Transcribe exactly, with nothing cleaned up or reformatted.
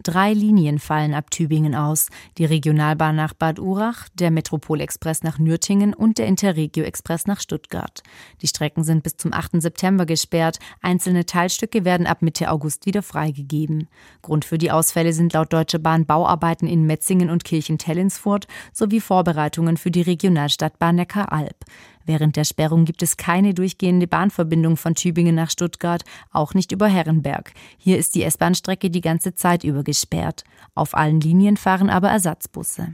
Drei Linien fallen ab Tübingen aus: die Regionalbahn nach Bad Urach, der Metropolexpress nach Nürtingen und der Interregio-Express nach Stuttgart. Die Strecken sind bis zum achten September gesperrt. Einzelne Teilstücke werden ab Mitte August wieder freigegeben. Grund für die Ausfälle sind laut Deutscher Bahn Bauarbeiten in Metzingen und Kirchen-Tellinsfurt sowie Vorbereitungen für die Regionalstadtbahn Neckar-Alb. Während der Sperrung gibt es keine durchgehende Bahnverbindung von Tübingen nach Stuttgart, auch nicht über Herrenberg. Hier ist die S-Bahn-Strecke die ganze Zeit über gesperrt. Auf allen Linien fahren aber Ersatzbusse.